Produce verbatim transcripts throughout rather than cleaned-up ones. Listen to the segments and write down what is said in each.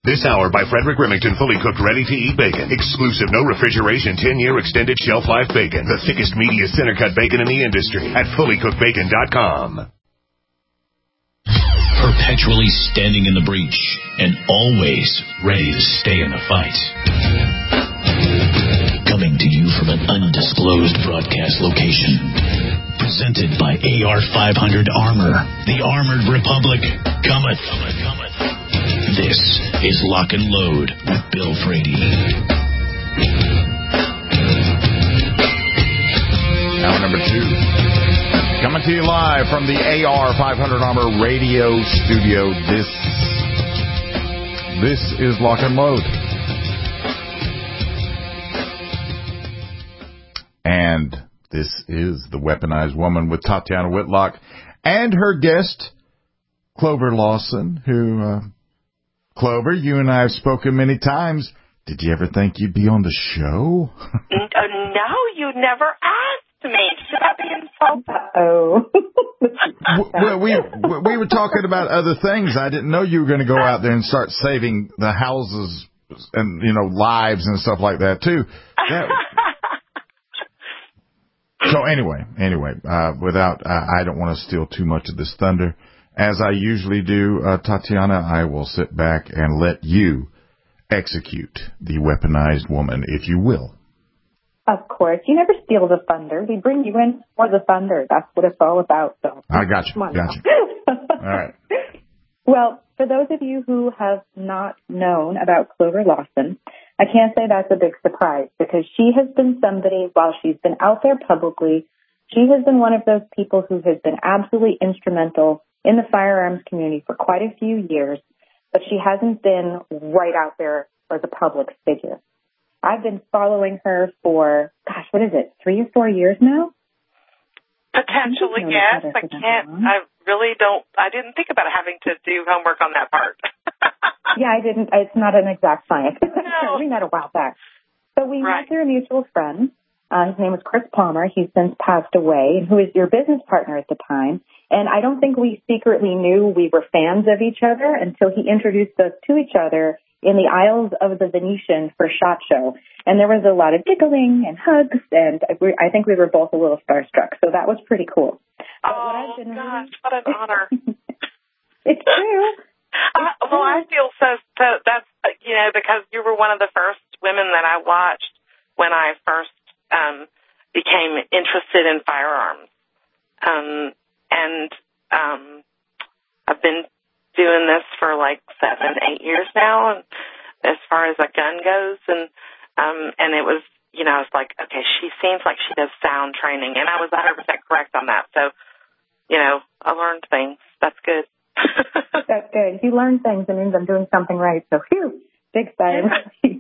This hour by Frederick Remington, fully cooked, ready-to-eat bacon. Exclusive, no refrigeration, ten-year extended shelf life bacon. The thickest, meatiest center-cut bacon in the industry at fully cooked bacon dot com. Perpetually standing in the breach and always ready to stay in the fight. Coming to you from an undisclosed broadcast location. Presented by A R five hundred Armor. The Armored Republic cometh. cometh, cometh. This is Lock and Load with Bill Frady. Hour number two. Coming to you live from the A R five hundred Armor radio studio. This, this is Lock and Load. And this is The Weaponized Woman with Tatiana Whitlock and her guest, Clover Lawson, who... Uh, Clover, you and I have spoken many times. Did you ever think you'd be on the show? uh, no, you never asked me. Should I be insulted? Uh-oh. Well, we we were talking about other things. I didn't know you were going to go out there and start saving the houses and, you know, lives and stuff like that, too. That... so anyway, anyway, uh, without, uh, I don't want to steal too much of this thunder. As I usually do, uh, Tatiana, I will sit back and let you execute the weaponized woman, if you will. Of course. You never steal the thunder. We bring you in for the thunder. That's what it's all about. So I got you. Got you. All right. Well, for those of you who have not known about Clover Lawson, I can't say that's a big surprise because she has been somebody, while she's been out there publicly, she has been one of those people who has been absolutely instrumental in the firearms community for quite a few years, but she hasn't been right out there as a public figure. I've been following her for, gosh, what is it, three or four years now? Potentially, yes. I can't, I really don't, I didn't think about having to do homework on that part. Yeah, I didn't, it's not an exact science. No. We met a while back. So we Right. met through a mutual friend. Uh, his name was Chris Palmer. He's since passed away, who was your business partner at the time. And I don't think we secretly knew we were fans of each other until he introduced us to each other in the aisles of the Venetian for SHOT Show. And there was a lot of giggling and hugs, and I think we were both a little starstruck. So that was pretty cool. But oh, what I've been gosh, really... what an honor. It's true. Uh, well, I feel so, so, that's, uh, you know, because you were one of the first women that I watched when I first um, became interested in firearms. Um, and um, I've been doing this for like seven, eight years now, and as far as a gun goes, and um, and it was, you know, I was like, okay, she seems like she does sound training, and I was one hundred percent correct on that. So, you know, I learned things. That's good. That's good. If you learn things, it means I'm doing something right. So, phew, big sign.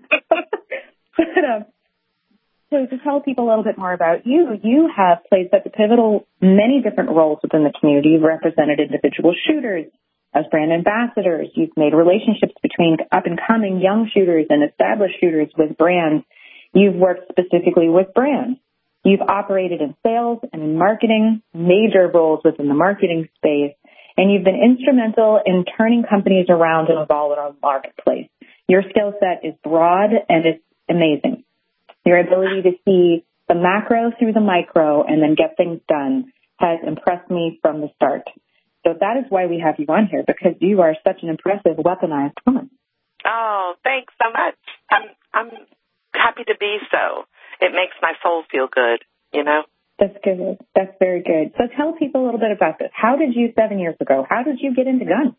But, um, so to tell people a little bit more about you, you have played such a pivotal, many different roles within the community. You've represented individual shooters as brand ambassadors. You've made relationships between up-and-coming young shooters and established shooters with brands. You've worked specifically with brands. You've operated in sales and in marketing, major roles within the marketing space, and you've been instrumental in turning companies around and evolve in our marketplace. Your skill set is broad and it's amazing. Your ability to see the macro through the micro and then get things done has impressed me from the start. So that is why we have you on here, because you are such an impressive weaponized woman. Oh, thanks so much. I'm I'm happy to be so. It makes my soul feel good, you know. That's good. That's very good. So tell people a little bit about this. How did you, seven years ago, how did you get into guns?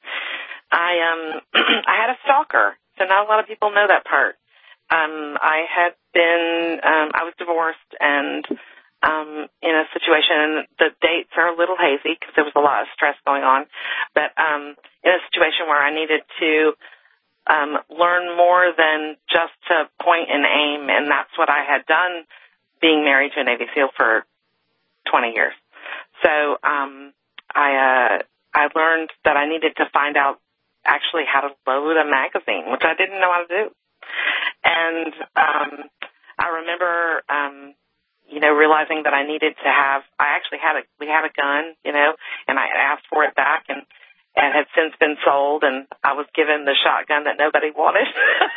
I um I had a stalker, so not a lot of people know that part. Um, I had been, um, I was divorced and um, in a situation, the dates are a little hazy because there was a lot of stress going on, but um, in a situation where I needed to um, learn more than just to point and aim, and that's what I had done being married to a Navy SEAL for twenty years. So um, I, uh, I learned that I needed to find out actually how to load a magazine, which I didn't know how to do. And um, I remember, um, you know, realizing that I needed to have, I actually had a, we had a gun, you know, and I asked for it back, and it had since been sold, and I was given the shotgun that nobody wanted.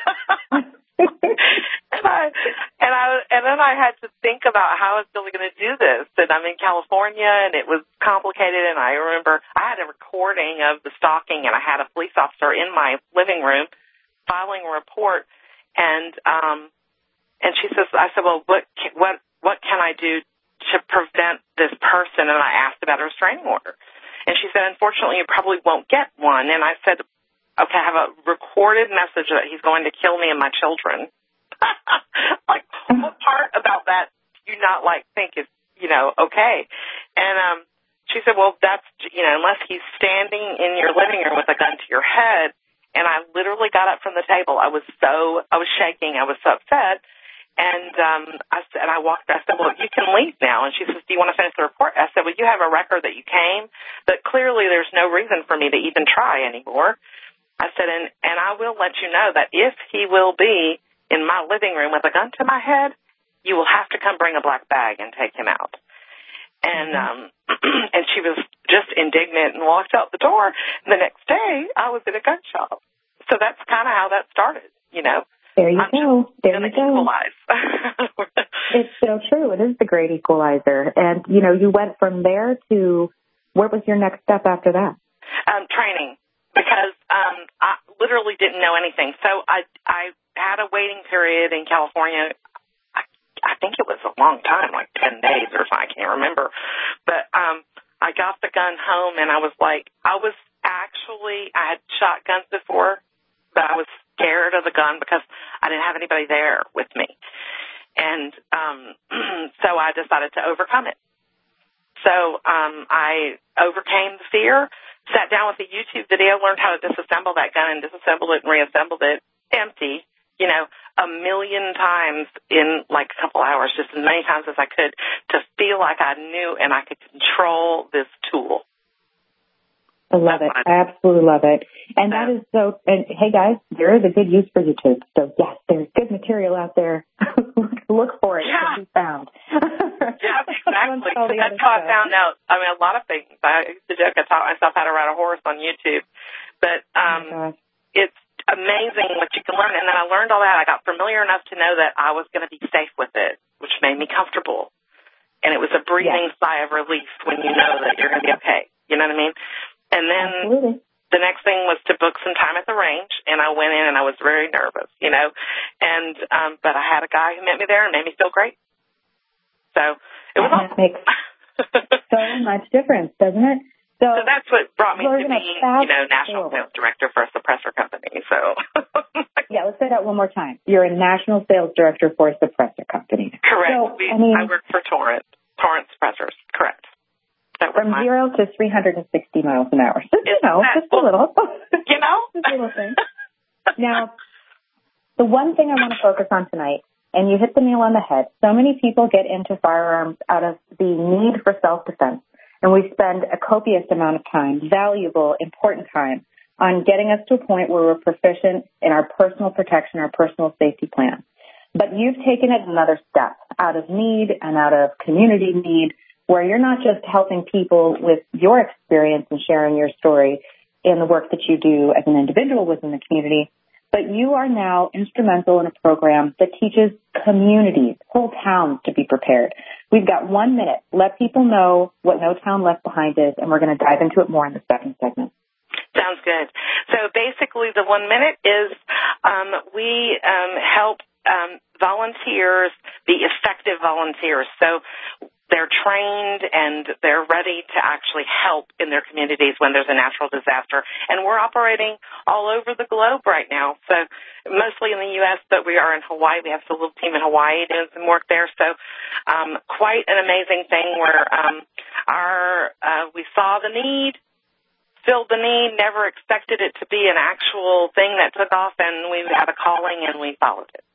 and I and I and then I had to think about how I was still going to do this. And I'm in California, and it was complicated. And I remember I had a recording of the stalking, and I had a police officer in my living room filing a report. And um, and she says, I said, well, what what what can I do to prevent this person? And I asked about a restraining order. And she said, unfortunately, you probably won't get one. And I said, okay, I have a recorded message that he's going to kill me and my children. Like, what part about that do you not, like, think is, you know, okay? And um, she said, well, that's, you know, unless he's standing in your living room with a gun to your head. And I literally got up from the table. I was so, I was shaking. I was so upset. And um, I said, and I walked, I said, well, you can leave now. And she says, do you want to finish the report? I said, well, you have a record that you came, but clearly there's no reason for me to even try anymore. I said, and, and I will let you know that if he will be in my living room with a gun to my head, you will have to come bring a black bag and take him out. And um, and she was just indignant and walked out the door. And the next day, I was in a gun shop. So that's kind of how that started, you know. There you I'm go. There you go. Equalize. It's so true. It is the great equalizer. And, you know, you went from there to, what was your next step after that? Um, training, because um, I literally didn't know anything. So I I had a waiting period in California. I, I think it was a long time, like ten days or something. I can't remember. But um, I got the gun home, and I was like, I was actually, I had shot guns before, but I was scared of the gun because I didn't have anybody there with me. And um, so I decided to overcome it. So um, I overcame the fear, sat down with a YouTube video, learned how to disassemble that gun and disassembled it and reassembled it empty, you know, a million times in like a couple hours, just as many times as I could, to feel like I knew and I could control this tool. I love it. I absolutely love it. And that is so, and hey guys, there is a good use for YouTube. So yes, there's good material out there. Look for it. Yeah. It can be found. Yeah, exactly. That's how I found out. I mean, a lot of things. I used to joke I taught myself how to ride a horse on YouTube. But um, oh it's amazing what you can learn. And then I learned all that. I got familiar enough to know that I was going to be safe with it, which made me comfortable. And it was a breathing yes. sigh of relief when you know that you're going to be okay. You know what I mean? And then Absolutely. The next thing was to book some time at the range, and I went in and I was very nervous, you know. And um, but I had a guy who met me there and made me feel great. So it was that awesome. Makes so much difference, doesn't it? So, so that's what brought me to being, you know, national forward. sales director for a suppressor company. So yeah, let's say that one more time. You're a national sales director for a suppressor company. Correct. So, we, I mean, I work for Torrent, Torrent Suppressors. Correct. From mine. zero to three hundred sixty miles an hour. Just, you know, just a little. You know? Just a little thing. Now, the one thing I want to focus on tonight, and you hit the nail on the head, so many people get into firearms out of the need for self-defense, and we spend a copious amount of time, valuable, important time, on getting us to a point where we're proficient in our personal protection, our personal safety plan. But you've taken it another step out of need and out of community need, where you're not just helping people with your experience and sharing your story in the work that you do as an individual within the community, but you are now instrumental in a program that teaches communities, whole towns, to be prepared. We've got one minute. Let people know what No Town Left Behind is, and we're going to dive into it more in the second segment. Sounds good. So basically the one minute is um, we um, help um, volunteers be effective volunteers. So they're trained and they're ready to actually help in their communities when there's a natural disaster. And we're operating all over the globe right now. So mostly in the U S, but we are in Hawaii. We have a little team in Hawaii doing some work there. So um, quite an amazing thing where um, our uh, we saw the need, filled the need, never expected it to be an actual thing that took off, and we had a calling and we followed it.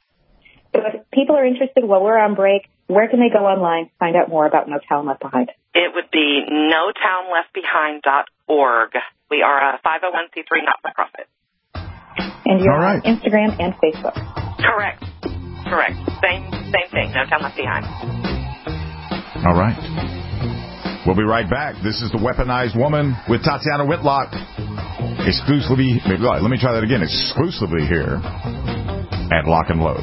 So if people are interested while we're on break, where can they go online to find out more about No Town Left Behind? It would be no town left behind dot org. We are a five oh one c three not-for-profit. And you're right. on Instagram and Facebook. Correct. Correct. Same same thing, No Town Left Behind. All right. We'll be right back. This is The Weaponized Woman with Tatiana Whitlock. Exclusively, let me try that again. Exclusively here at Lock and Load.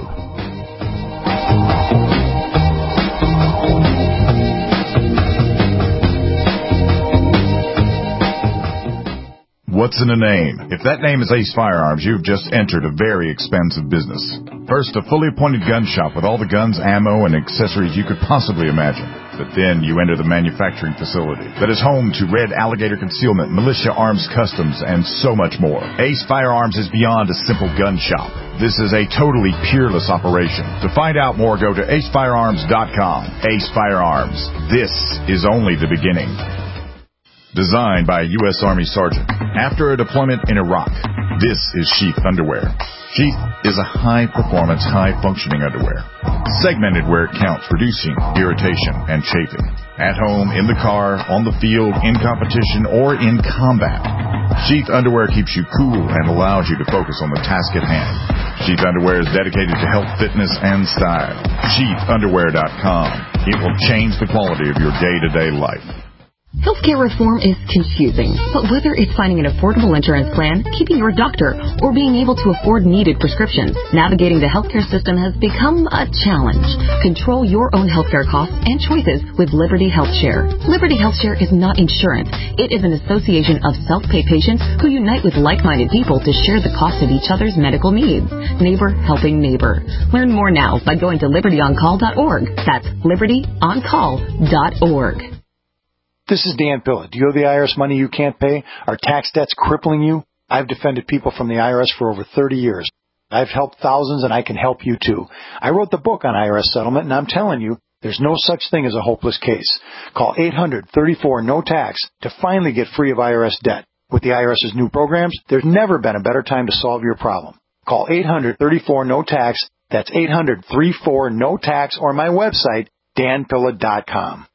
What's in a name? If that name is Ace Firearms, you've just entered a very expensive business. First, a fully appointed gun shop with all the guns, ammo, and accessories you could possibly imagine. But then you enter the manufacturing facility that is home to Red Alligator Concealment, Militia Arms Customs, and so much more. Ace Firearms is beyond a simple gun shop. This is a totally peerless operation. To find out more, go to ace firearms dot com. Ace Firearms. This is only the beginning. Designed by a U S Army Sergeant. After a deployment in Iraq, this is Sheath Underwear. Sheath is a high-performance, high-functioning underwear. Segmented where it counts, reducing irritation and chafing. At home, in the car, on the field, in competition, or in combat. Sheath Underwear keeps you cool and allows you to focus on the task at hand. Sheath Underwear is dedicated to health, fitness, and style. sheath underwear dot com. It will change the quality of your day-to-day life. Healthcare reform is confusing, but whether it's finding an affordable insurance plan, keeping your doctor, or being able to afford needed prescriptions, navigating the healthcare system has become a challenge. Control your own healthcare costs and choices with Liberty HealthShare. Liberty HealthShare is not insurance. It is an association of self-pay patients who unite with like-minded people to share the cost of each other's medical needs. Neighbor helping neighbor. Learn more now by going to liberty on call dot org. That's liberty on call dot org. This is Dan Pilla. Do you owe the I R S money you can't pay? Are tax debts crippling you? I've defended people from the I R S for over thirty years. I've helped thousands, and I can help you too. I wrote the book on I R S settlement, and I'm telling you, there's no such thing as a hopeless case. Call eight hundred, thirty-four, no tax to finally get free of I R S debt. With the IRS's new programs, there's never been a better time to solve your problem. Call eight hundred, thirty-four, no tax. That's eight hundred, thirty-four, no tax, or my website, dan pilla dot com.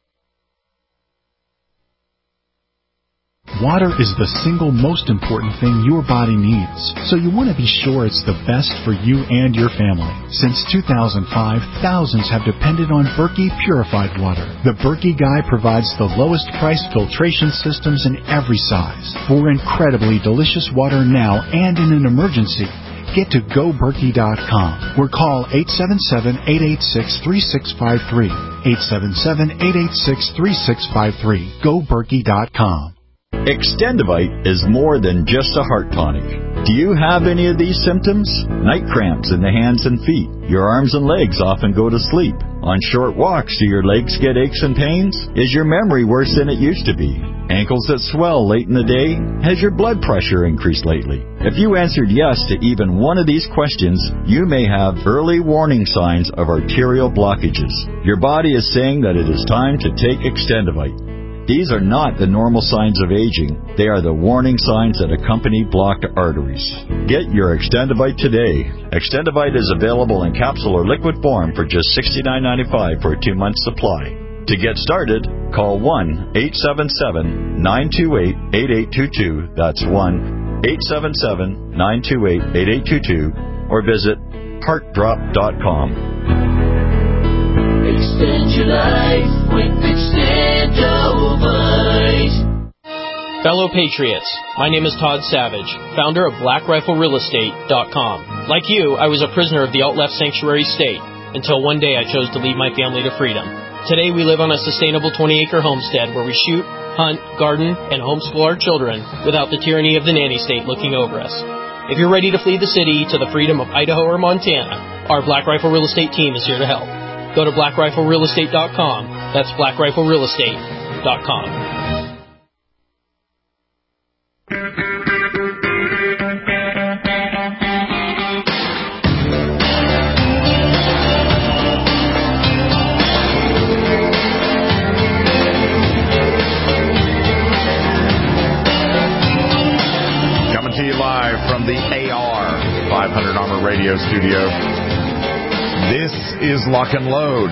Water is the single most important thing your body needs, so you want to be sure it's the best for you and your family. Since two thousand five, thousands have depended on Berkey purified water. The Berkey Guy provides the lowest price filtration systems in every size. For incredibly delicious water now and in an emergency, get to go berkey dot com or call eight seven seven, eight eight six, three six five three. eight seven seven, eight eight six, three six five three. go berkey dot com. Extendivite is more than just a heart tonic. Do you have any of these symptoms? Night cramps in the hands and feet. Your arms and legs often go to sleep. On short walks, do your legs get aches and pains? Is your memory worse than it used to be? Ankles that swell late in the day? Has your blood pressure increased lately? If you answered yes to even one of these questions, you may have early warning signs of arterial blockages. Your body is saying that it is time to take Extendivite. These are not the normal signs of aging. They are the warning signs that accompany blocked arteries. Get your Extendivite today. Extendivite is available in capsule or liquid form for just sixty-nine ninety-five for a two-month supply. To get started, call one eight seven seven, nine two eight, eight eight two two. That's one eight seven seven, nine two eight, eight eight two two. Or visit heart drop dot com. Extend your life with Extendivite. Fellow Patriots, my name is Todd Savage, founder of black rifle real estate dot com. Like you, I was a prisoner of the alt-left sanctuary state until one day I chose to lead my family to freedom. Today we live on a sustainable twenty-acre homestead where we shoot, hunt, garden, and homeschool our children without the tyranny of the nanny state looking over us. If you're ready to flee the city to the freedom of Idaho or Montana, our Black Rifle Real Estate team is here to help. Go to black rifle real estate dot com. That's black rifle real estate dot com. Coming to you live from the A R five hundred Armor Radio Studio. This is Lock and Load.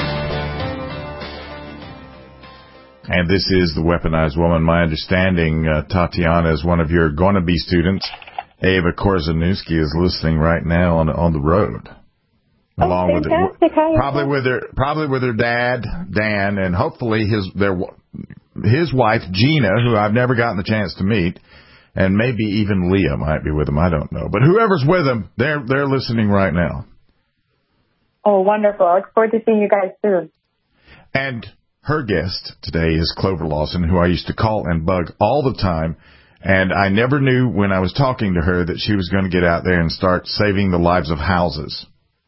And this is the Weaponized Woman. My understanding, uh, Tatiana, is one of your going-to-be students. Ava Korzanuski is listening right now on on the road, oh, along with fantastic. her, probably with her probably with her dad Dan, and hopefully his their his wife Gina, who I've never gotten the chance to meet. And maybe even Leah might be with them. I don't know. But whoever's with them, they're they're listening right now. Oh, wonderful. I look forward to seeing you guys soon. And her guest today is Clover Lawson, who I used to call and bug all the time. And I never knew when I was talking to her that she was going to get out there and start saving the lives of houses.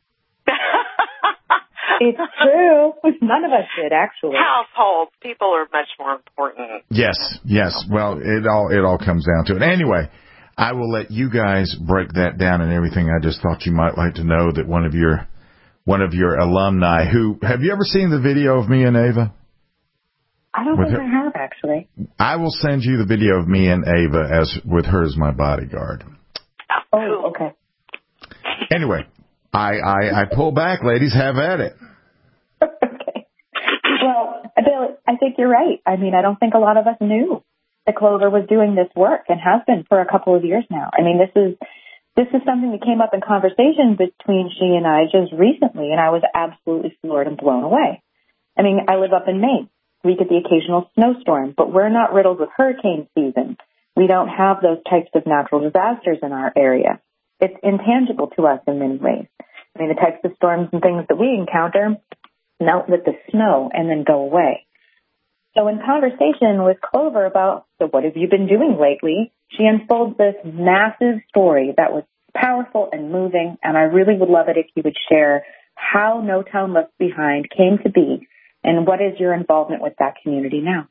It's true. None of us did, actually. Households. People are much more important. Yes, yes. Well, it all it all comes down to it. Anyway, I will let you guys break that down and everything. I just thought you might like to know that one of your one of your alumni who have you ever seen the video of me and Ava? I don't with think her? I have, actually. I will send you the video of me and Ava as with her as my bodyguard. Oh, okay. Anyway, I I, I pull back, ladies. Have at it. Okay. Well, Bill, I think you're right. I mean, I don't think a lot of us knew that Clover was doing this work and has been for a couple of years now. I mean, this is this is something that came up in conversation between she and I just recently, and I was absolutely floored and blown away. I mean, I live up in Maine. We get the occasional snowstorm, but we're not riddled with hurricane season. We don't have those types of natural disasters in our area. It's intangible to us in many ways. I mean, the types of storms and things that we encounter melt with the snow and then go away. So in conversation with Clover about, so what have you been doing lately, she unfolds this massive story that was powerful and moving, and I really would love it if you would share how No Town Left Behind came to be and what is your involvement with that community now.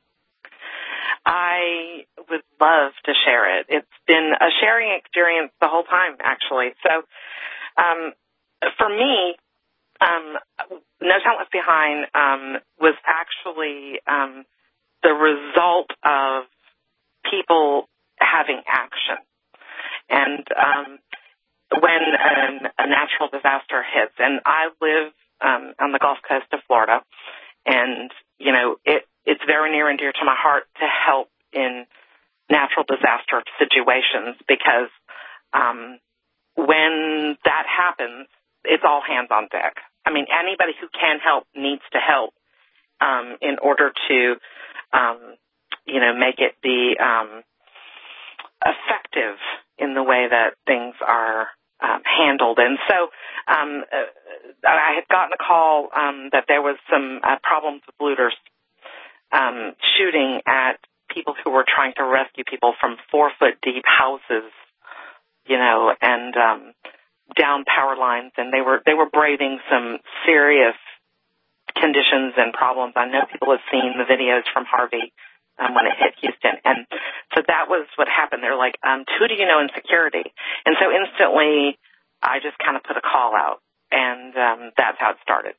I would love to share it. It's been a sharing experience the whole time, actually. So um, for me, Um, No Town Left Behind um, was actually um, the result of people having action. And um, when an, a natural disaster hits, and I live um, on the Gulf Coast of Florida, and, you know, it, it's very near and dear to my heart to help in natural disaster situations because um, when that happens, it's all hands on deck. I mean, anybody who can help needs to help um, in order to, um, you know, make it be um, effective in the way that things are um, handled. And so um, uh, I had gotten a call um, that there was some uh, problems with looters um, shooting at people who were trying to rescue people from four-foot-deep houses, you know, and um, down power lines, and they were they were braving some serious conditions and problems. I know people have seen the videos from Harvey um, when it hit Houston, and so that was what happened. They're like, um, who do you know in security? And so instantly, I just kind of put a call out, and um, that's how it started.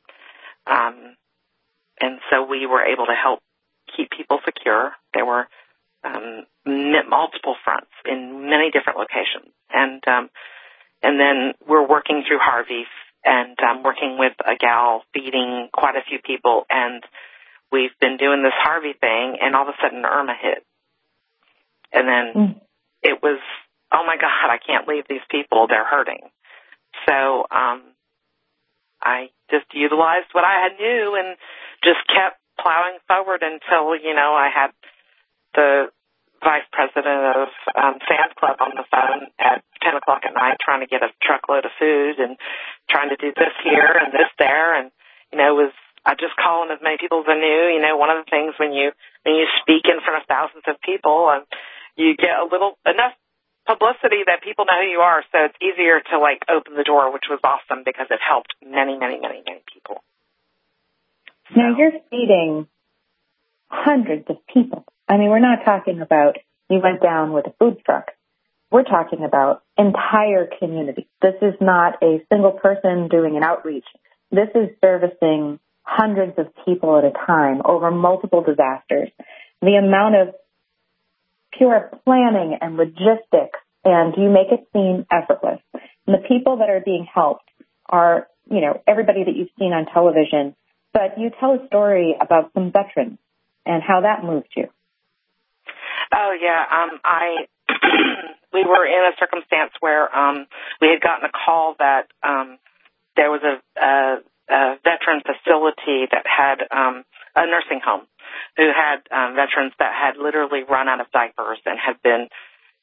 Um, and so we were able to help keep people secure. There were um, multiple fronts in many different locations, and um, And then we're working through Harvey and um, working with a gal feeding quite a few people. And we've been doing this Harvey thing, and all of a sudden Irma hit. And then mm. it was, oh, my God, I can't leave these people. They're hurting. So um, I just utilized what I had knew and just kept plowing forward until, you know, I had the vice president of um, Sam's Club on the phone at ten o'clock at night trying to get a truckload of food and trying to do this here and this there. And, you know, it was, I just calling as many people as I knew. You know, one of the things when you, when you speak in front of thousands of people, um, you get a little, enough publicity that people know who you are. So it's easier to like open the door, which was awesome because it helped many, many, many, many people. Now so. You're feeding hundreds of people. I mean, we're not talking about you went down with a food truck. We're talking about entire communities. This is not a single person doing an outreach. This is servicing hundreds of people at a time over multiple disasters. The amount of pure planning and logistics, and you make it seem effortless. And the people that are being helped are, you know, everybody that you've seen on television, but you tell a story about some veterans and how that moved you. Oh, yeah. Um, I we were in a circumstance where um, we had gotten a call that um, there was a, a, a veteran facility that had um, a nursing home who had um, veterans that had literally run out of diapers and had been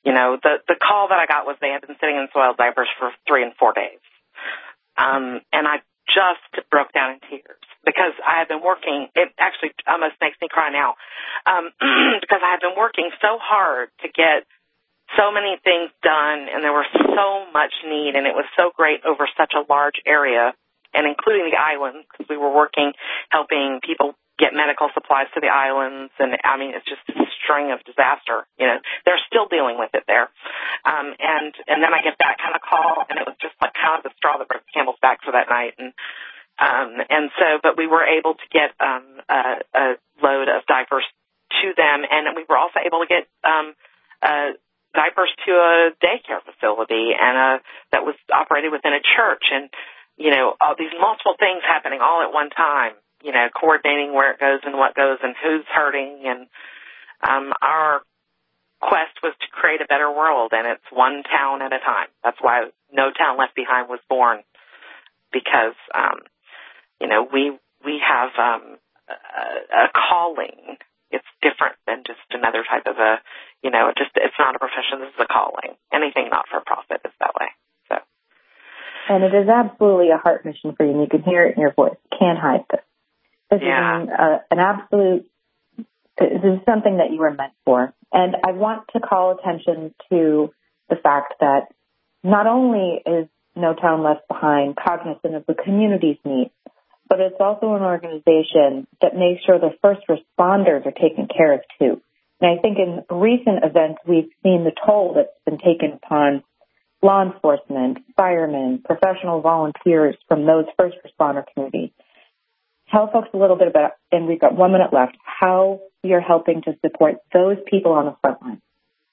You know, the, the call that I got was they had been sitting in soiled diapers for three and four days. Um, and I just broke down in tears because I had been working. It actually almost makes me cry now, um, because I had been working so hard to get so many things done, and there was so much need, and it was so great over such a large area, and including the islands, because we were working, helping people get medical supplies to the islands, and I mean, it's just a string of disaster. You know, they're still dealing with it there. Um, and, and then I get that kind of call, and it was just like kind of the straw that broke the camel's back for that night. And, um, and so, but we were able to get, um, a, a load of diapers to them, and we were also able to get, um, uh, diapers to a daycare facility and, uh, that was operated within a church, and, you know, all these multiple things happening all at one time. You know, coordinating where it goes and what goes and who's hurting. And um, our quest was to create a better world, and it's one town at a time. That's why No Town Left Behind was born, because, um, you know, we we have um, a, a calling. It's different than just another type of a, you know, just it's not a profession. This is a calling. Anything not-for-profit is that way. So. And it is absolutely a heart mission for you, and you can hear it in your voice. Can't hide this. This yeah. is an, uh, an absolute, this is something that you were meant for. And I want to call attention to the fact that not only is No Town Left Behind cognizant of the community's needs, but it's also an organization that makes sure the first responders are taken care of too. And I think in recent events, we've seen the toll that's been taken upon law enforcement, firemen, professional volunteers from those first responder communities. Tell folks a little bit about, and we've got one minute left, how you're helping to support those people on the front line.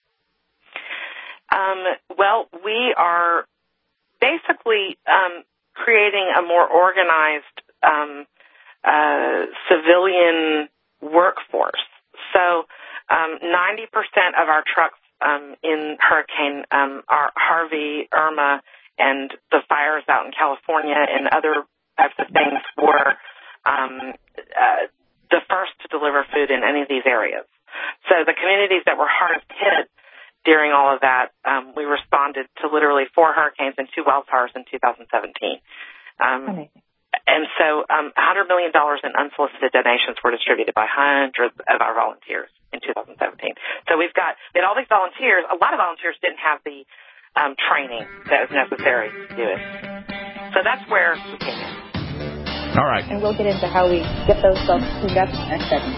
Um, well, we are basically um, creating a more organized um, uh, civilian workforce. So um, ninety percent of our trucks um, in Hurricane um, are Harvey, Irma, and the fires out in California and other types of things were Um, uh, the first to deliver food in any of these areas. So the communities that were hardest hit during all of that, um, we responded to literally four hurricanes and two wildfires in two thousand seventeen. Um, and so um, one hundred million dollars in unsolicited donations were distributed by hundreds of our volunteers in two thousand seventeen. So we've got, we had all these volunteers. A lot of volunteers didn't have the um, training that was necessary to do it. So that's where we came in. All right. And we'll get into how we get those folks cleaned up in the next segment.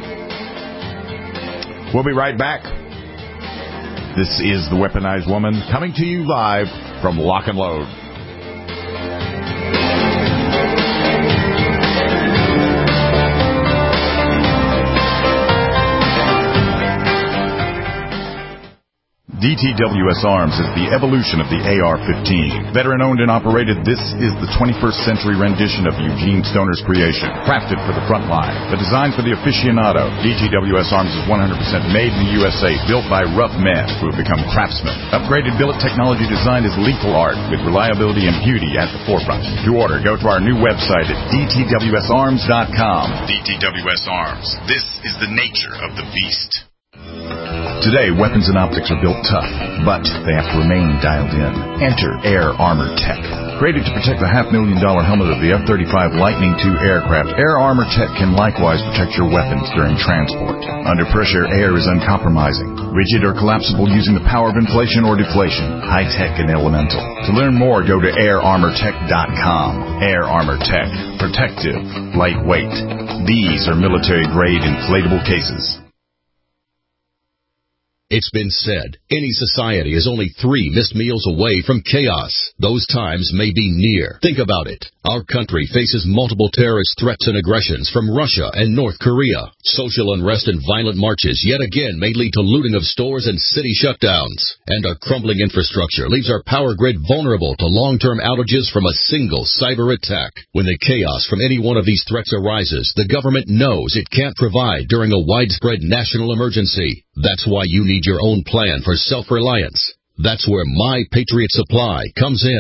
We'll be right back. This is The Weaponized Woman coming to you live from Lock and Load. D T W S Arms is the evolution of the A R fifteen. Veteran-owned and operated, this is the twenty-first century rendition of Eugene Stoner's creation. Crafted for the front line, but designed for the aficionado, D T W S Arms is one hundred percent made in the U S A, built by rough men who have become craftsmen. Upgraded billet technology design is lethal art, with reliability and beauty at the forefront. To order, go to our new website at D T W S arms dot com. D T W S Arms. This is the nature of the beast. Today, weapons and optics are built tough, but they have to remain dialed in. Enter Air Armor Tech. Created to protect the half-million dollar helmet of the F thirty-five Lightning two aircraft, Air Armor Tech can likewise protect your weapons during transport. Under pressure, air is uncompromising, rigid or collapsible using the power of inflation or deflation, high-tech and elemental. To learn more, go to air armor tech dot com. Air Armor Tech. Protective. Lightweight. These are military-grade inflatable cases. It's been said, any society is only three missed meals away from chaos. Those times may be near. Think about it. Our country faces multiple terrorist threats and aggressions from Russia and North Korea. Social unrest and violent marches yet again may lead to looting of stores and city shutdowns. And our crumbling infrastructure leaves our power grid vulnerable to long-term outages from a single cyber attack. When the chaos from any one of these threats arises, the government knows it can't provide during a widespread national emergency. That's why you need your own plan for self-reliance. That's where My Patriot Supply comes in.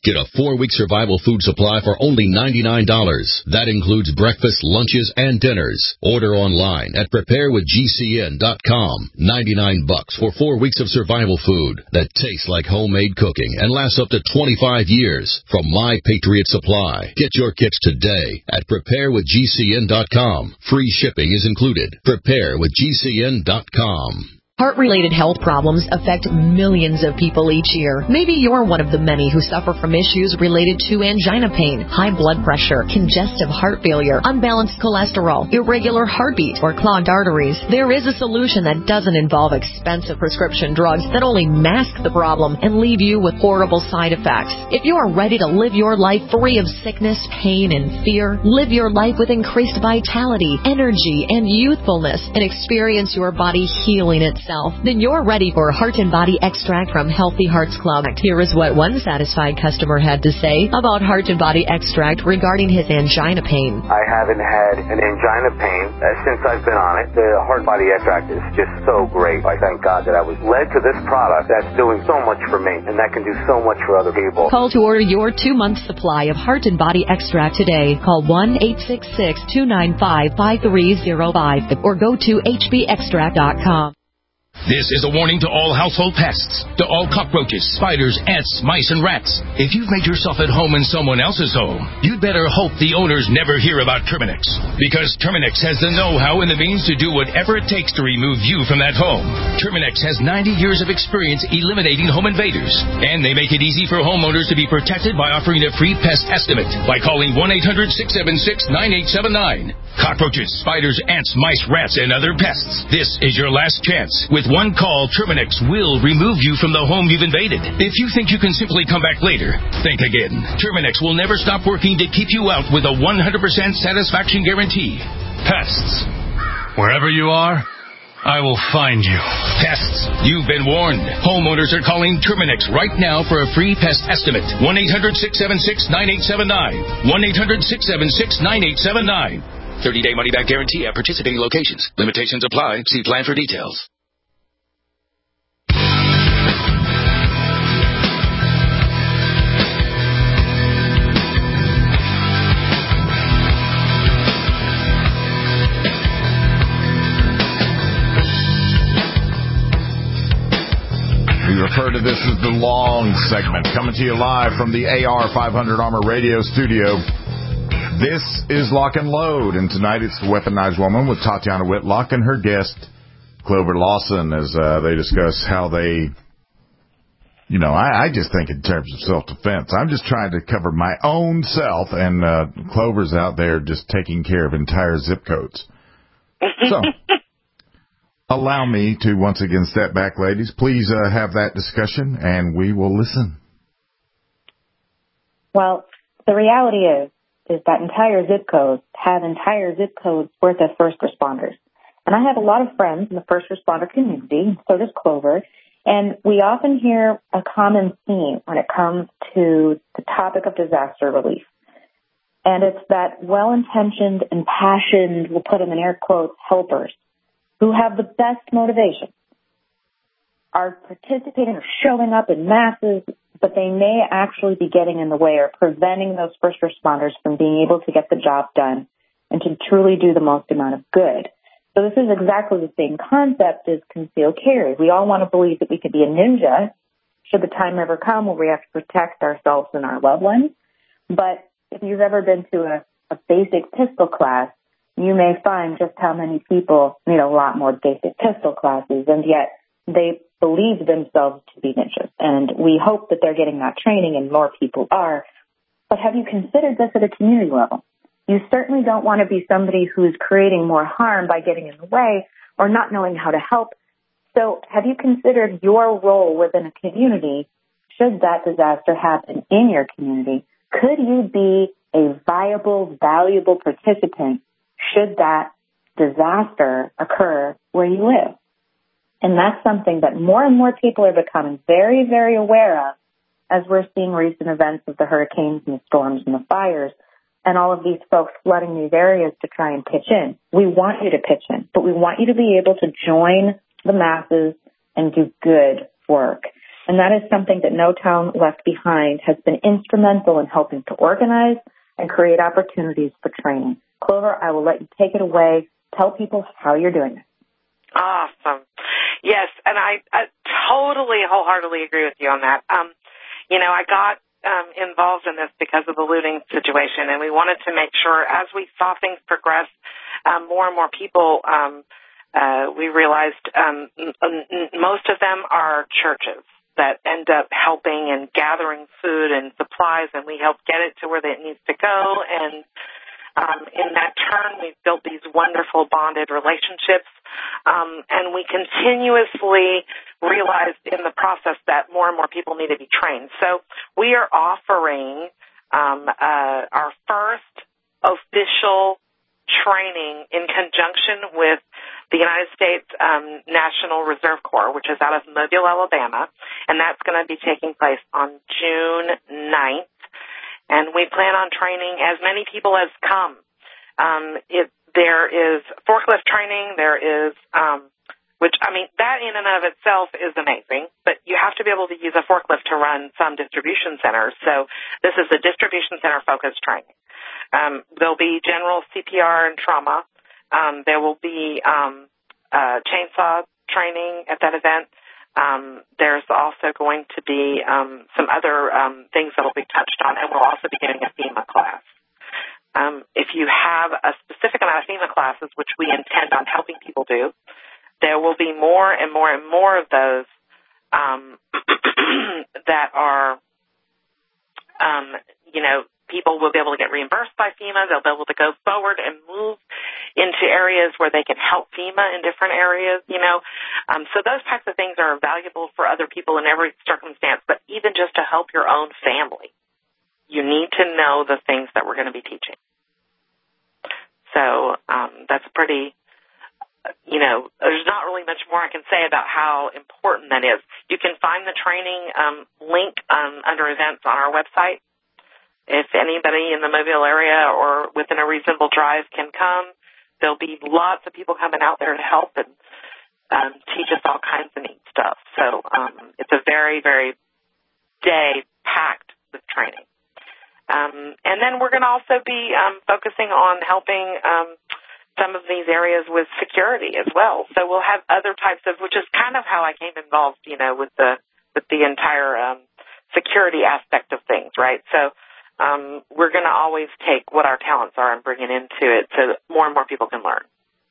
Get a four-week survival food supply for only ninety-nine dollars. That includes breakfast, lunches, and dinners. Order online at prepare with G C N dot com. ninety-nine bucks for four weeks of survival food that tastes like homemade cooking and lasts up to twenty-five years from My Patriot Supply. Get your kits today at prepare with G C N dot com. Free shipping is included. prepare with G C N dot com. Heart-related health problems affect millions of people each year. Maybe you're one of the many who suffer from issues related to angina pain, high blood pressure, congestive heart failure, unbalanced cholesterol, irregular heartbeat, or clogged arteries. There is a solution that doesn't involve expensive prescription drugs that only mask the problem and leave you with horrible side effects. If you are ready to live your life free of sickness, pain, and fear, live your life with increased vitality, energy, and youthfulness, and experience your body healing itself, then you're ready for Heart and Body Extract from Healthy Hearts Club. Here is what one satisfied customer had to say about Heart and Body Extract regarding his angina pain. I haven't had an angina pain uh, since I've been on it. The Heart and Body Extract is just so great. I thank God that I was led to this product that's doing so much for me, and that can do so much for other people. Call to order your two-month supply of Heart and Body Extract today. Call one eight six six, two nine five, five three zero five or go to H B extract dot com. This is a warning to all household pests, to all cockroaches, spiders, ants, mice, and rats. If you've made yourself at home in someone else's home, you'd better hope the owners never hear about Terminix. Because Terminix has the know-how and the means to do whatever it takes to remove you from that home. Terminix has ninety years of experience eliminating home invaders. And they make it easy for homeowners to be protected by offering a free pest estimate by calling one eight hundred, six seven six, nine eight seven nine. Cockroaches, spiders, ants, mice, rats, and other pests. This is your last chance. With one call, Terminix will remove you from the home you've invaded. If you think you can simply come back later, think again. Terminix will never stop working to keep you out with a one hundred percent satisfaction guarantee. Pests. Wherever you are, I will find you. Pests. You've been warned. Homeowners are calling Terminix right now for a free pest estimate. one eight hundred, six seven six, nine eight seven nine. one eight hundred, six seven six, nine eight seven nine. thirty-day money-back guarantee at participating locations. Limitations apply. See plan for details. We refer to this as the long segment, coming to you live from the A R five hundred Armor Radio studio. This is Lock and Load, and tonight it's the Weaponized Woman with Tatiana Whitlock and her guest, Clover Lawson, as uh, they discuss how they, you know, I, I just think in terms of self-defense. I'm just trying to cover my own self, and uh, Clover's out there just taking care of entire zip codes. So, allow me to once again step back, ladies. Please uh, have that discussion, and we will listen. Well, the reality is, is that entire zip codes have entire zip codes worth of first responders. And I have a lot of friends in the first responder community, and so does Clover, and we often hear a common theme when it comes to the topic of disaster relief. And it's that well-intentioned, impassioned, we'll put them in air quotes, helpers who have the best motivation are participating or showing up in masses, but they may actually be getting in the way or preventing those first responders from being able to get the job done and to truly do the most amount of good. So this is exactly the same concept as concealed carry. We all want to believe that we could be a ninja should the time ever come where we have to protect ourselves and our loved ones. But if you've ever been to a, a basic pistol class, you may find just how many people need a lot more basic pistol classes, and yet they believe themselves to be ninjas. And we hope that they're getting that training, and more people are. But have you considered this at a community level? You certainly don't want to be somebody who's creating more harm by getting in the way or not knowing how to help. So have you considered your role within a community should that disaster happen in your community? Could you be a viable, valuable participant should that disaster occur where you live? And that's something that more and more people are becoming very, very aware of as we're seeing recent events of the hurricanes and the storms and the fires and all of these folks flooding these areas to try and pitch in. We want you to pitch in, but we want you to be able to join the masses and do good work. And that is something that No Town Left Behind has been instrumental in helping to organize and create opportunities for training. Clover, I will let you take it away. Tell people how you're doing it. Awesome. Yes, and I, I totally, wholeheartedly agree with you on that. Um, you know, I got um, involved in this because of the looting situation, and we wanted to make sure as we saw things progress, um, more and more people, um, uh, we realized um, m- m- most of them are churches that end up helping and gathering food and supplies, and we help get it to where it needs to go. And um, in that turn, we've built these wonderful bonded relationships, um, and we continuously realized in the process that more and more people need to be trained. So we are offering um, uh, our first official training in conjunction with the United States um, National Reserve Corps, which is out of Mobile, Alabama, and that's going to be taking place on June ninth. And we plan on training as many people as come. Um, it, there is forklift training. There is, um, which, I mean, that in and of itself is amazing, but you have to be able to use a forklift to run some distribution centers. So this is a distribution center-focused training. Um, there'll be general C P R and trauma. Um, there will be um, uh, chainsaw training at that event. Um, there's also going to be um, some other um, things that will be touched on, and we'll also be getting a FEMA class. Um, if you have a specific amount of FEMA classes, which we intend on helping people do, there will be more and more and more of those um, that are, um, you know, people will be able to get reimbursed by FEMA. They'll be able to go forward and move into areas where they can help FEMA in different areas, you know. Um, so those types of things are valuable for other people in every circumstance, but even just to help your own family, you need to know the things that we're going to be teaching. So um, that's pretty, you know, there's not really much more I can say about how important that is. You can find the training um, link um, under events on our website. If anybody in the Mobile area or within a reasonable drive can come, there'll be lots of people coming out there to help and um, teach us all kinds of neat stuff. So um, it's a very, very day packed with training. Um, and then we're going to also be um, focusing on helping um, some of these areas with security as well. So we'll have other types of, which is kind of how I came involved, you know, with the with the entire um, security aspect of things, right? So Um, we're going to always take what our talents are and bring it into it so that more and more people can learn.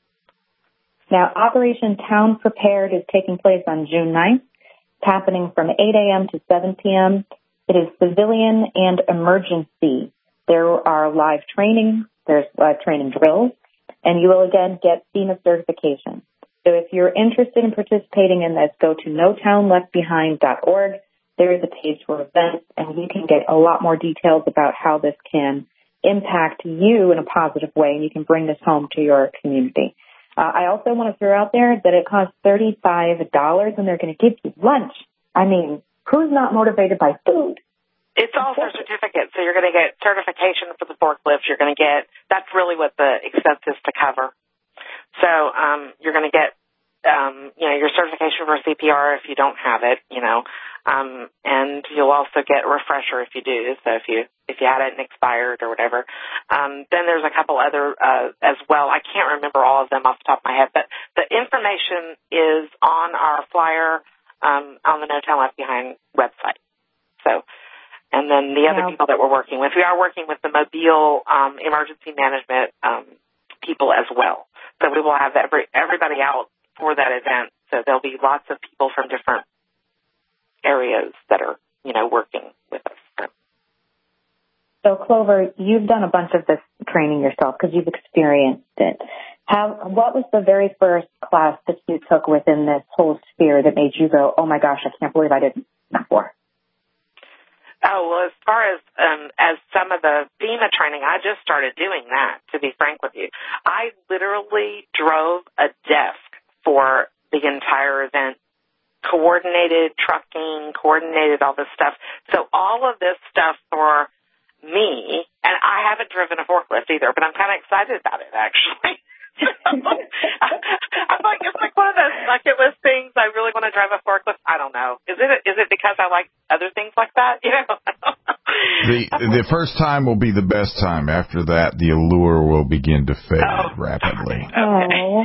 Now, Operation Town Prepared is taking place on June ninth. It's happening from eight a.m. to seven p.m. It is civilian and emergency. There are live training, there's live training drills, and you will again get FEMA certification. So if you're interested in participating in this, go to no town left behind dot org. There is a page for events, and you can get a lot more details about how this can impact you in a positive way, and you can bring this home to your community. Uh, I also want to throw out there that it costs thirty-five dollars, and they're going to give you lunch. I mean, who's not motivated by food? It's also a certificate, so you're going to get certification for the forklift. You're going to get, that's really what the expense is to cover. So um, you're going to get, um, you know, your certification for C P R if you don't have it, you know. Um, and you'll also get a refresher if you do. So if you if you had it and expired or whatever, um, then there's a couple other uh, as well. I can't remember all of them off the top of my head, but the information is on our flyer um, on the No Town Left Behind website. So, and then the other yeah. people that we're working with, we are working with the Mobile um, emergency management um, people as well. So we will have every everybody out for that event. So there'll be lots of people from different areas that are, you know, working with us. So, Clover, you've done a bunch of this training yourself because you've experienced it. How, what was the very first class that you took within this whole sphere that made you go, oh, my gosh, I can't believe I didn't before? Oh, well, as far as um, as some of the FEMA training, I just started doing that, to be frank with you. I literally drove a desk for the entire event, coordinated trucking, coordinated all this stuff. So all of this stuff for me, and I haven't driven a forklift either, but I'm kind of excited about it, actually. I'm like, it's like one of was like it was things I really want to drive a forklift. I don't know. Is it is it because I like other things like that? You know. the the first time will be the best time. After that, the allure will begin to fade oh. rapidly. Oh.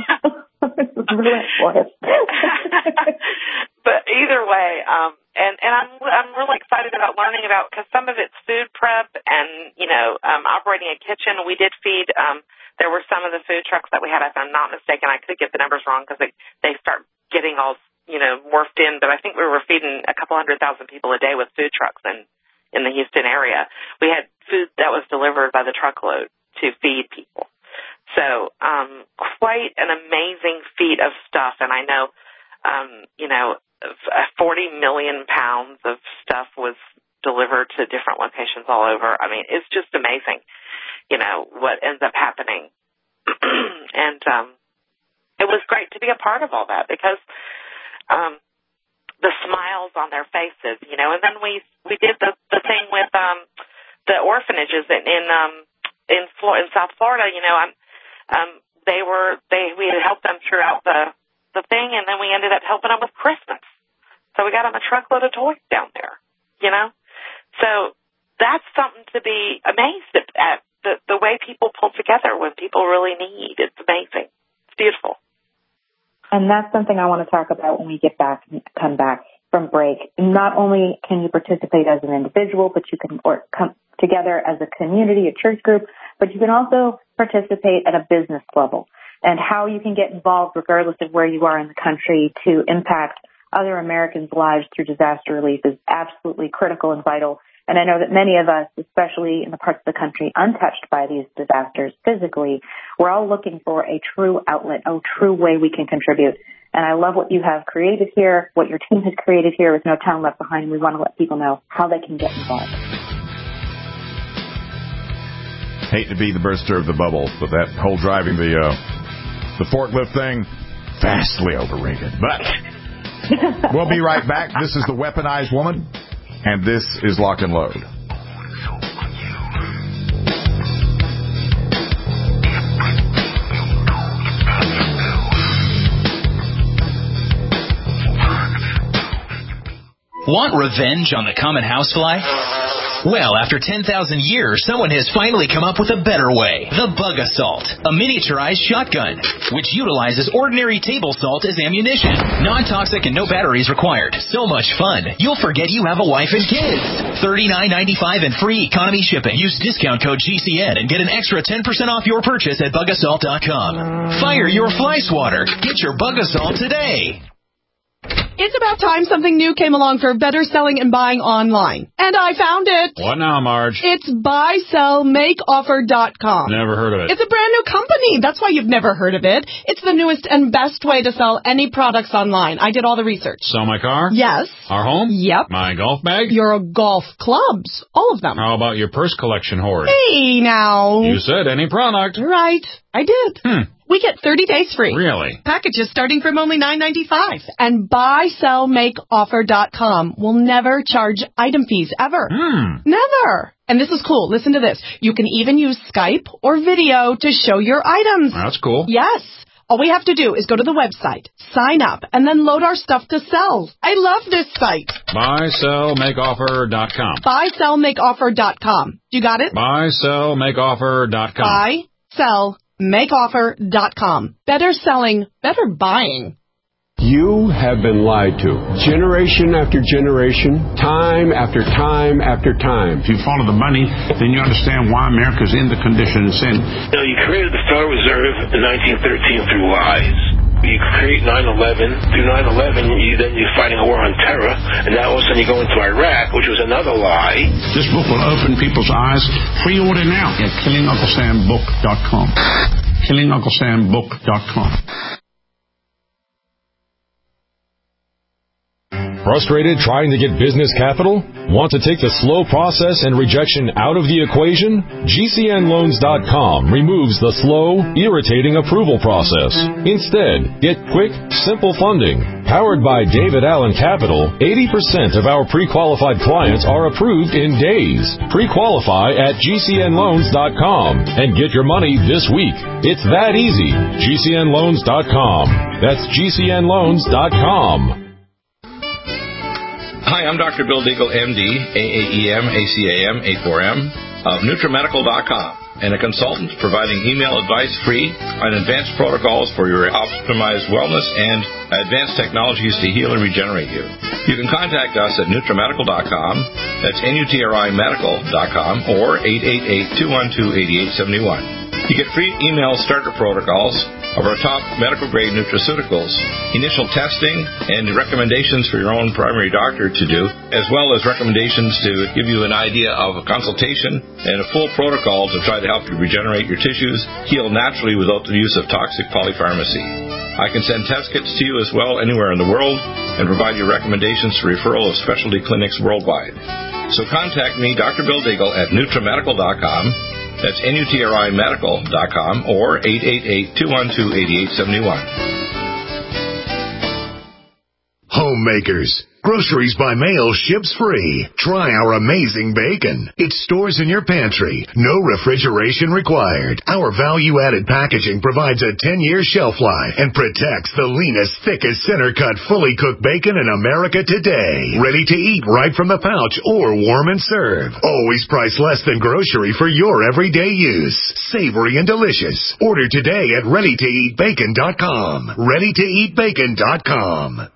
But either way, um, and and I'm I'm really excited about learning about because some of it's food prep and you know um, operating a kitchen. We did feed. Um, there were some of the food trucks that we had. If I'm not mistaken, I could get the numbers wrong because they they start getting all you know morphed in. But I think we were feeding a couple hundred thousand people a day with food trucks in in the Houston area. We had food that was delivered by the truckload to feed people. So um, quite an amazing feat of stuff, and I know um, you know. forty million pounds of stuff was delivered to different locations all over. I mean, it's just amazing, you know, what ends up happening. And um, it was great to be a part of all that because um, the smiles on their faces, you know, and then we we did the, the thing with um, the orphanages in in, um, in, Flor- in South Florida, you know, um, um, they were, they we had helped them throughout the the thing, and then we ended up helping them with Christmas. So we got them a truckload of toys down there, you know? So that's something to be amazed at, at the, the way people pull together when people really need. It's amazing. It's beautiful. And that's something I want to talk about when we get back, come back from break. Not only can you participate as an individual, but you can or come together as a community, a church group, but you can also participate at a business level. And how you can get involved regardless of where you are in the country to impact other Americans' lives through disaster relief is absolutely critical and vital. And I know that many of us, especially in the parts of the country untouched by these disasters physically, we're all looking for a true outlet, a true way we can contribute. And I love what you have created here, what your team has created here with No Town Left Behind. And we want to let people know how they can get involved. Hate to be the burster of the bubble, but that whole driving the... Uh The forklift thing, vastly overrated. But we'll be right back. This is The Weaponized Woman, and this is Lock and Load. Want revenge on the common housefly? Well, after ten thousand years, someone has finally come up with a better way. The Bug Assault, a miniaturized shotgun, which utilizes ordinary table salt as ammunition. Non-toxic and no batteries required. So much fun, you'll forget you have a wife and kids. thirty-nine ninety-five and free economy shipping. Use discount code G C N and get an extra ten percent off your purchase at bug assault dot com. Fire your fly swatter. Get your Bug Assault today. It's about time something new came along for better selling and buying online. And I found it. What now, Marge? It's buy sell make offer dot com. Never heard of it. It's a brand new company. That's why you've never heard of it. It's the newest and best way to sell any products online. I did all the research. Sell my car? Yes. Our home? Yep. My golf bag? Your golf clubs. All of them. How about your purse collection hoard? Hey, now. You said any product. Right. I did. Hmm. We get thirty days free. Really? Packages starting from only nine ninety-five. And buy sell make offer dot com will never charge item fees, ever. Hmm. Never. And this is cool. Listen to this. You can even use Skype or video to show your items. That's cool. Yes. All we have to do is go to the website, sign up, and then load our stuff to sell. I love this site. buy sell make offer dot com. buy sell make offer dot com. You got it? buy sell make offer dot com. buy sell make offer dot com. Better selling, better buying. You have been lied to. Generation after generation, time after time after time. If you follow the money, then you understand why America's in the condition it's in. You know, you created the Federal Reserve in nineteen thirteen through lies. You create nine eleven. Through nine eleven, you, then you're fighting a war on terror, and now all of a sudden you go into Iraq, which was another lie. This book will open people's eyes. Pre-order now at killing uncle sam book dot com. killing uncle sam book dot com. Frustrated trying to get business capital? Want to take the slow process and rejection out of the equation? G C N loans dot com removes the slow, irritating approval process. Instead, get quick, simple funding. Powered by David Allen Capital, eighty percent of our pre-qualified clients are approved in days. Pre-qualify at G C N loans dot com and get your money this week. It's that easy. G C N loans dot com. That's G C N loans dot com. Hi, I'm Doctor Bill Deagle, M D, A A E M, A C A M, A four M, of NutriMedical dot com, and a consultant providing email advice free on advanced protocols for your optimized wellness and advanced technologies to heal and regenerate you. You can contact us at NutriMedical dot com, that's N U T R I Medical dot com, or eight eight eight, two one two, eight eight seven one. You get free email starter protocols of our top medical-grade nutraceuticals, initial testing, and recommendations for your own primary doctor to do, as well as recommendations to give you an idea of a consultation and a full protocol to try to help you regenerate your tissues, heal naturally without the use of toxic polypharmacy. I can send test kits to you as well anywhere in the world and provide you recommendations for referral of specialty clinics worldwide. So contact me, Doctor Bill Deagle, at NutriMedical dot com. That's N U T R I Medical dot com or eight eight eight, two one two, eight eight seven one. Homemakers. Groceries by mail ships free. Try our amazing bacon. It stores in your pantry. No refrigeration required. Our value-added packaging provides a ten-year shelf life and protects the leanest, thickest, center-cut, fully cooked bacon in America today. Ready to eat right from the pouch or warm and serve. Always priced less than grocery for your everyday use. Savory and delicious. Order today at ready to eat bacon dot com. ready to eat bacon dot com.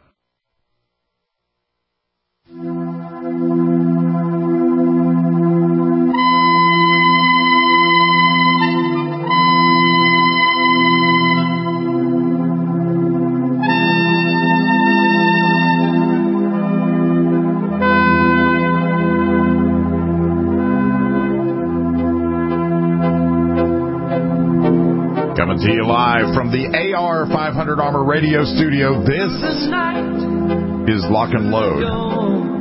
Coming to you live from the A R five hundred Armor Radio Studio, this is Lock and Load.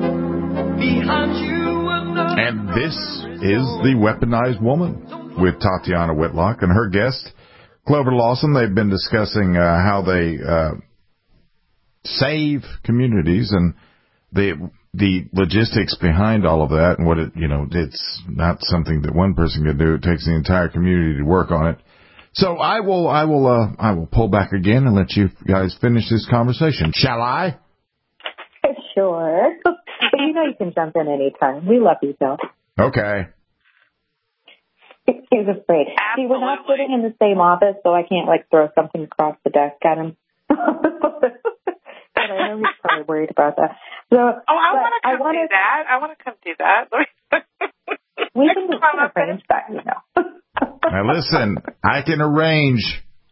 And this is The Weaponized Woman with Tatiana Whitlock and her guest, Clover Lawson. They've been discussing uh, how they uh, save communities and the the logistics behind all of that and what it, you know, it's not something that one person can do. It takes the entire community to work on it. So I will, I will, uh, I will pull back again and let you guys finish this conversation. Shall I? Sure. But you know you can jump in anytime. We love you, Bill. Okay. He's afraid. Absolutely. See, we're not sitting in the same office, so I can't, like, throw something across the desk at him. But I know he's probably worried about that. So, oh, I want to come wanna, do that. I want to come do that. We can just arrange that, you know. Now, listen, I can arrange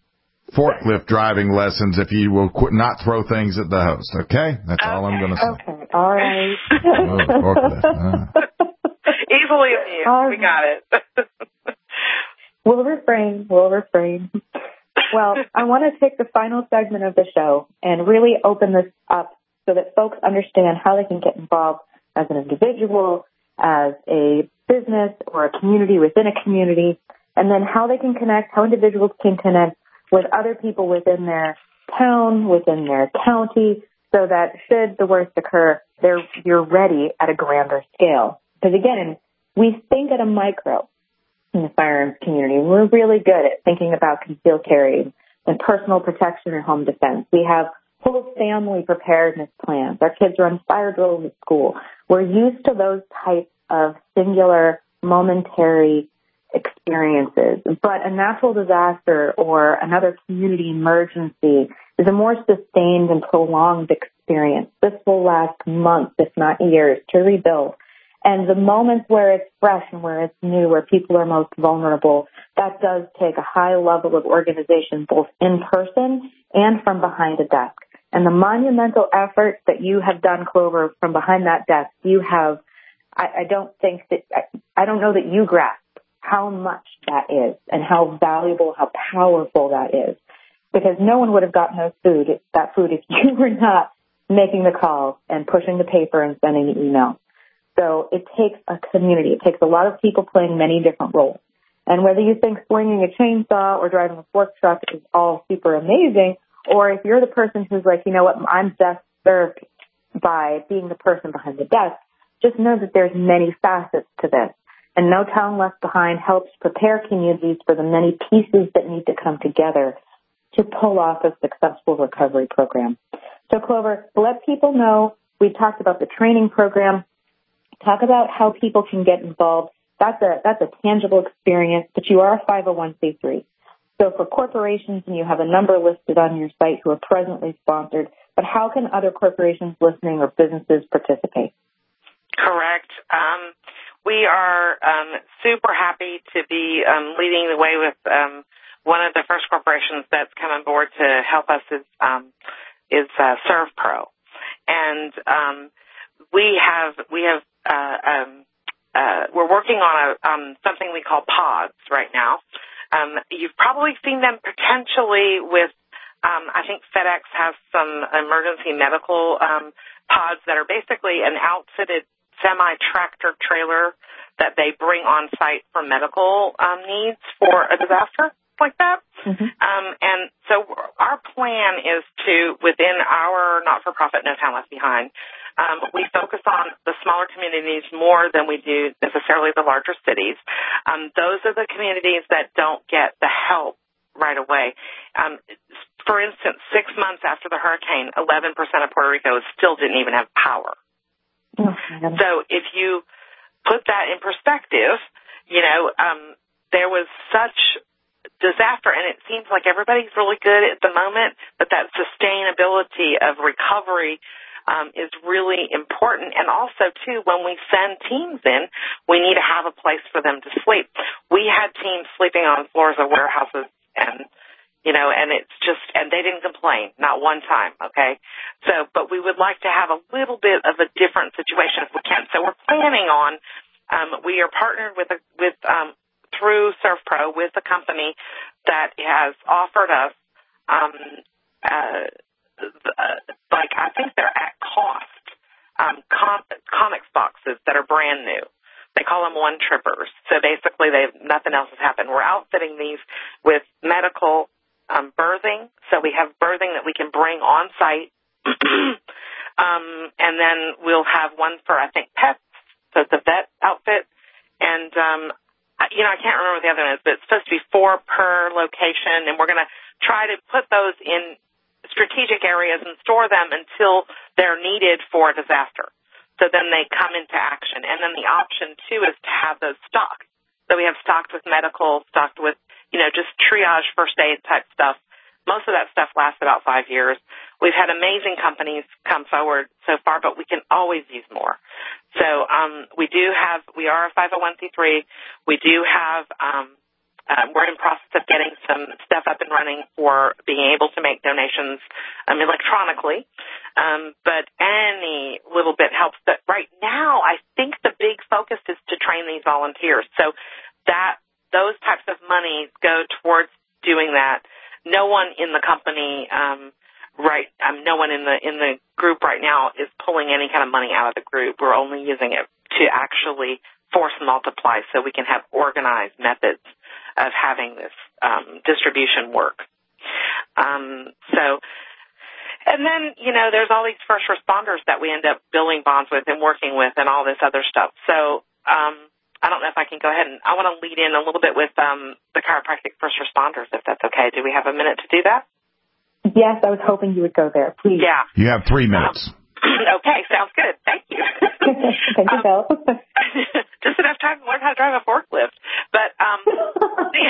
forklift driving lessons if you will quit, not throw things at the host, okay? That's okay. All I'm going to say. Okay, all right. Oh, forklift. Uh. Easily amused. Right. We got it. We'll refrain. We'll refrain. Well, I want to take the final segment of the show and really open this up so that folks understand how they can get involved as an individual, as a business, or a community within a community, and then how they can connect, how individuals can connect with other people within their town, within their county, so that should the worst occur, they're, you're ready at a grander scale. Because again, we think at a micro in the firearms community. We're really good at thinking about concealed carry and personal protection and home defense. We have whole family preparedness plans. Our kids run fire drills at school. We're used to those types of singular, momentary experiences. But a natural disaster or another community emergency is a more sustained and prolonged experience. This will last months, if not years, to rebuild. And the moments where it's fresh and where it's new, where people are most vulnerable, that does take a high level of organization, both in person and from behind a desk. And the monumental efforts that you have done, Clover, from behind that desk, you have, I, I don't think that, I, I don't know that you grasp how much that is and how valuable, how powerful that is. Because no one would have gotten those food, that food if you were not making the call and pushing the paper and sending the email. So it takes a community. It takes a lot of people playing many different roles. And whether you think swinging a chainsaw or driving a fork truck is all super amazing, or if you're the person who's like, you know what, I'm best served by being the person behind the desk, just know that there's many facets to this. And No Town Left Behind helps prepare communities for the many pieces that need to come together to pull off a successful recovery program. So, Clover, let people know, we talked about the training program. Talk about how people can get involved. That's a, that's a tangible experience, but you are a five oh one c three. So for corporations, and you have a number listed on your site who are presently sponsored, but how can other corporations listening or businesses participate? Correct. Um, we are um, super happy to be um, leading the way with um, one of the first corporations that's come on board to help us is, um, is uh, ServPro. And um, we have, we have uh, um, uh, we're working on a, um, something we call pods right now. Um, you've probably seen them potentially with, um, I think FedEx has some emergency medical um, pods that are basically an outfitted semi-tractor trailer that they bring on site for medical um, needs for a disaster like that. Mm-hmm. Um, and so our plan is to, within our not-for-profit No Town Left Behind, Um, we focus on the smaller communities more than we do necessarily the larger cities. Um, those are the communities that don't get the help right away. Um, for instance, six months after the hurricane, eleven percent of Puerto Rico still didn't even have power. Oh, so if you put that in perspective, you know, um, there was such disaster, and it seems like everybody's really good at the moment, but that sustainability of recovery Um, is really important. And also, too, when we send teams in, we need to have a place for them to sleep. We had teams sleeping on floors of warehouses, and, you know, and it's just, and they didn't complain, not one time, okay? So, but we would like to have a little bit of a different situation if we can. So we're planning on, um, we are partnered with, a, with um, through ServPro with a company that has offered us, um, uh, Uh, like I think they're at cost, um, com- comics boxes that are brand new. They call them one trippers. So basically, they nothing else has happened. We're outfitting these with medical um, birthing. So we have birthing that we can bring on site, um, and then we'll have one for I think pets. So it's a vet outfit, and um, you know I can't remember what the other one is, but it's supposed to be four per location, and we're going to try to put those in strategic areas and store them until they're needed for a disaster. So then they come into action. And then the option, too, is to have those stocked. So we have stocked with medical, stocked with, you know, just triage first aid type stuff. Most of that stuff lasts about five years. We've had amazing companies come forward so far, but we can always use more. So um, we do have, we are a five oh one c three. We do have, um, Uh, we're in the process of getting some stuff up and running for being able to make donations um, electronically, um, but any little bit helps. But right now, I think the big focus is to train these volunteers. So that those types of money go towards doing that. No one in the company, um, right? Um, no one in the in the group right now is pulling any kind of money out of the group. We're only using it to actually force multiply, so we can have organized methods of having this um, distribution work. Um, so, and then, you know, there's all these first responders that we end up building bonds with and working with and all this other stuff. So um, I don't know if I can go ahead and I want to lead in a little bit with um, the chiropractic first responders, if that's okay. Do we have a minute to do that? Yes, I was hoping you would go there. Please. Yeah. You have three minutes. Um, okay, sounds good. Thank you. Thank you, Phil. Um, just enough time to learn how to drive a forklift. But um, the,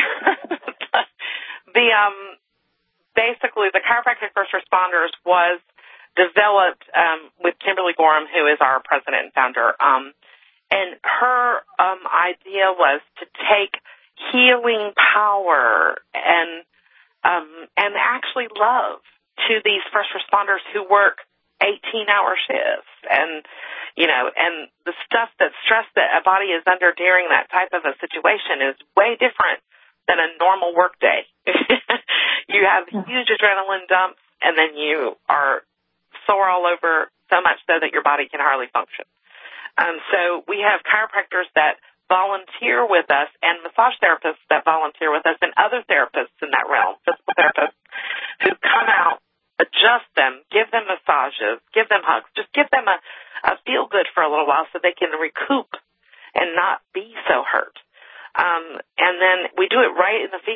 the um, basically the chiropractic first responders was developed um, with Kimberly Gorham, who is our president and founder. Um, and her um, idea was to take healing power and um, and actually love to these first responders who work eighteen-hour shifts, and you know, and the stuff that stress that a body is under during that type of a situation is way different than a normal work day. You have huge adrenaline dumps, and then you are sore all over so much so that your body can hardly function. Um, so we have chiropractors that volunteer with us, and massage therapists that volunteer with us, and other therapists in that realm, physical therapists, who come out, adjust them, give them massages, give them hugs, just give them a, a feel good for a little while so they can recoup and not be so hurt. Um, and then we do it right in the field.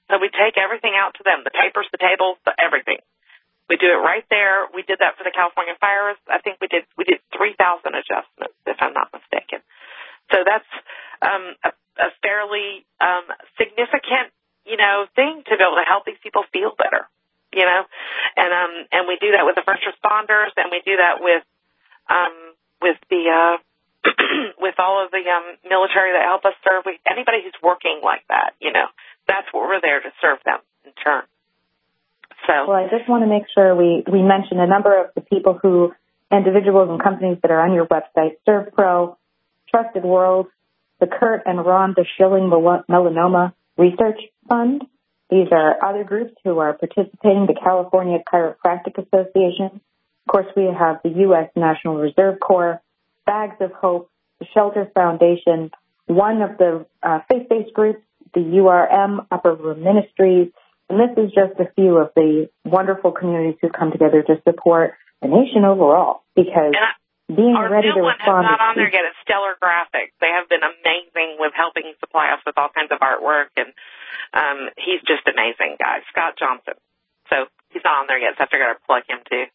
So we take everything out to them, the papers, the tables, the everything. We do it right there. We did that for the California fires. I think we did we did three thousand adjustments, if I'm not mistaken. So that's um, a, a fairly um, significant, you know, thing to be able to help these people feel better, you know. And um, and we do that with the first responders, and we do that with um, with the uh, with all of the um, military that help us serve. We, anybody who's working like that, you know, that's what we're there to serve them in turn. So. Well, I just want to make sure we, we mention a number of the people who, individuals and companies that are on your website, ServPro, Trusted World, the Kurt and Rhonda Schilling Melanoma Research Fund. These are other groups who are participating, the California Chiropractic Association. Of course, we have the U S National Reserve Corps, Bags of Hope, the Shelter Foundation, one of the uh, faith-based groups, the U R M, Upper Room Ministries. And this is just a few of the wonderful communities who come together to support the nation overall, because I, being ready to respond. Our new one has not on there yet. It's Stellar Graphics. They have been amazing with helping supply us with all kinds of artwork, and um, he's just amazing, guys. Scott Johnson. So he's not on there yet, so I figured I'd plug him too.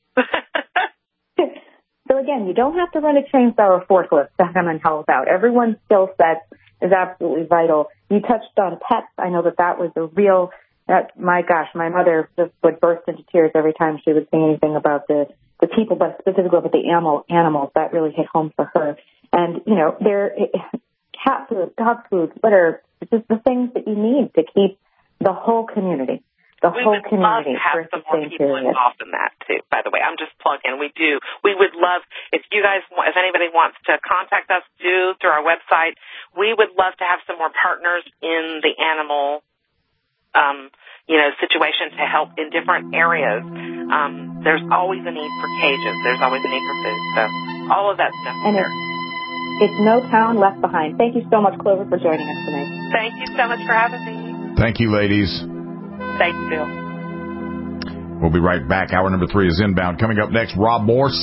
So again, you don't have to run a chainsaw or forklift to come and help out. Everyone's skill set is absolutely vital. You touched on pets. I know that that was a real... That, my gosh, my mother just would burst into tears every time she would say anything about the, the people, but specifically about the animal, animals. That really hit home for her. And, you know, they're cat food, dog food, litter, just the things that you need to keep the whole community, the we whole would community love to have some more people period. involved in that, too, by the way. I'm just plugging. We do. We would love, if you guys, if anybody wants to contact us, do through our website, we would love to have some more partners in the animal Um, you know, situation to help in different areas. Um, there's always a need for cages. There's always a need for food. So all of that stuff is and there. It's, it's no town left behind. Thank you so much, Clover, for joining us tonight. Thank you so much for having me. Thank you, ladies. Thank you, Bill. We'll be right back. Hour number three is inbound. Coming up next, Rob Morse.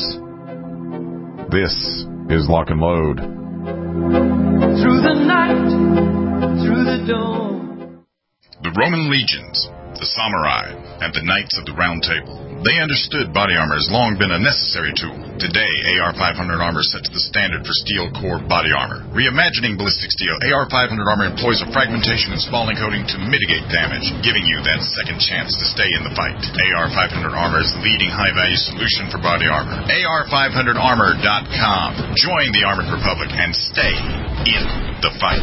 This is Lock and Load. Through the night, through the dawn. The Roman legions, the samurai, and the knights of the Round Table. They understood body armor has long been a necessary tool. Today, A R five hundred armor sets the standard for steel core body armor. Reimagining ballistic steel, A R five hundred armor employs a fragmentation and spalling coating to mitigate damage, giving you that second chance to stay in the fight. A R five hundred armor is the leading high-value solution for body armor. A R five hundred armor dot com. Join the Armored Republic and stay in the fight.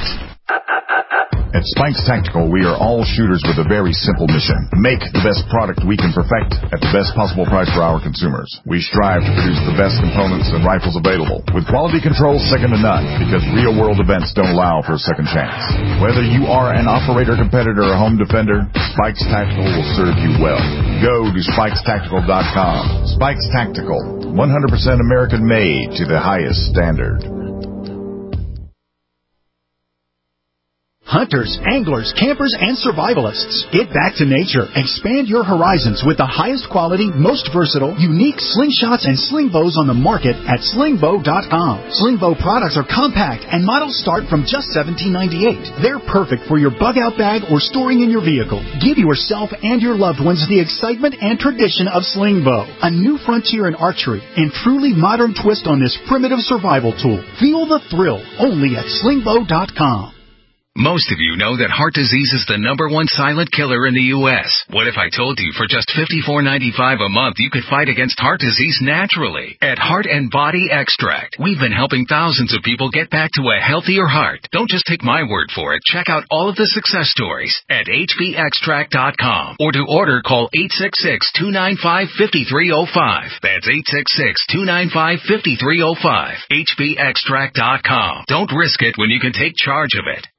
At Spikes Tactical, we are all shooters with a very simple mission. Make the best product we can perfect at the best possible price for our consumers. We strive to produce the best components and rifles available, with quality control second to none, because real-world events don't allow for a second chance. Whether you are an operator, competitor, or home defender, Spikes Tactical will serve you well. Go to spikes tactical dot com. Spikes Tactical, one hundred percent American-made to the highest standard. Hunters, anglers, campers, and survivalists. Get back to nature. Expand your horizons with the highest quality, most versatile, unique slingshots and sling bows on the market at sling bow dot com. Sling bow products are compact and models start from just seventeen ninety-eight. They're perfect for your bug-out bag or storing in your vehicle. Give yourself and your loved ones the excitement and tradition of sling bow. A new frontier in archery and truly modern twist on this primitive survival tool. Feel the thrill only at sling bow dot com. Most of you know that heart disease is the number one silent killer in the U S What if I told you for just fifty-four ninety-five a month you could fight against heart disease naturally? At Heart and Body Extract, we've been helping thousands of people get back to a healthier heart. Don't just take my word for it. Check out all of the success stories at h b extract dot com. Or to order, call eight six six, two nine five, five three zero five. That's eight six six, two nine five, five three zero five. h b extract dot com. Don't risk it when you can take charge of it.